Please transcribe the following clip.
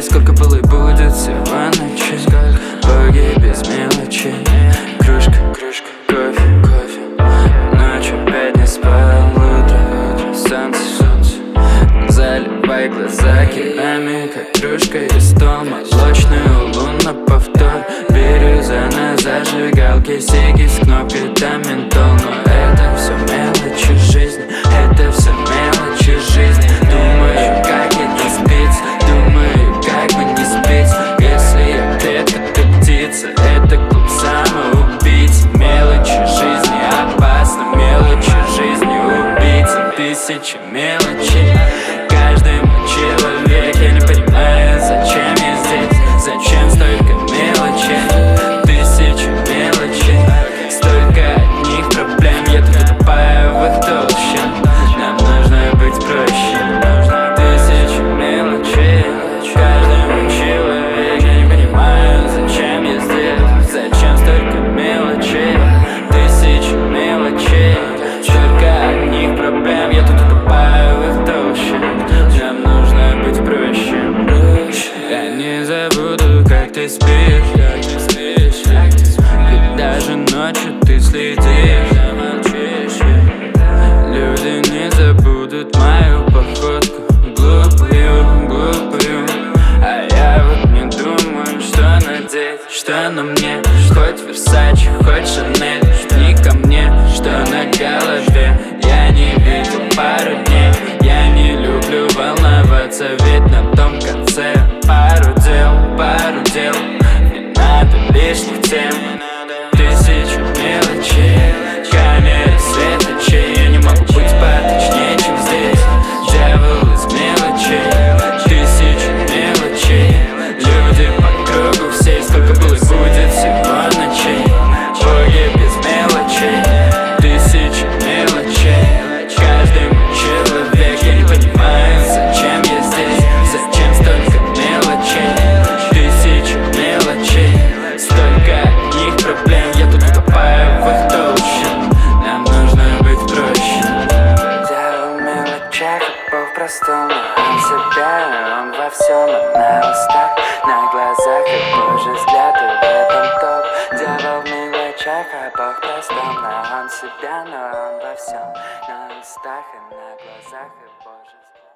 Сколько было и будет всего ночей, боги без мелочей. Кружка, кофе, ночью опять не спал. Утро, солнце, заливай глаза кипами, как кружка и стол. Молочный улун на повтор, бирюза на зажигалке, сиги с кнопкой, там ментол. Но это все мелочи жизни, это все мелочи жизни. Думаю, как я не спится, думаю, как бы не спится. Если я клетка, ты птица, это клуб самоубийц. Мелочи жизни опасно, мелочи жизни убийца. Тысячи мелочей, каждый мой человек. Я не понимаю, зачем я здесь, зачем столько мелочей. Тысячи мелочей, столько одних проблем. Я тут утопаю в их толще, нам нужно быть проще. Тысячи мелочей, каждый мой человек. Я не понимаю, зачем я здесь, зачем столько мелочей. Тысячи мелочей, столько одних проблем. Я тут утопаю в их толще, нам нужно быть проще. Я не забуду, как ты спишь, ведь даже ночью ты следишь. Люди не забудут мою походку, глупую. А я вот не думаю, что надеть, что на мне. Хоть Версаче, хоть Шанель, не ко мне, что на голове. Я не видел пару дней, я не люблю волноваться, ведь на том конце пару дел, не надо лишних тем. Тысячи мелочей, камеры светочей. Я не могу быть поточнее, чем здесь. Дьявол из мелочей, тысячи мелочей. Люди по кругу все, сколько было и будет всего ночей. Боги без мелочей, тысячи мелочей. Каждый мой человек. Я не понимаю, зачем я здесь, зачем столько мелочей. Тысячи мелочей, столько одних проблем. Я тут утопаю в их толще, нам нужно быть проще. Дьявол в мелочах, а Бог в простом. Он в себя, он во всем, он на устах, на глазах, и Божий взгляд, и в этом топ. Дьявол в мелочах, а Бог в простом. Но он в себя, но он во всем, на устах и на глазах, и Божий взгляд.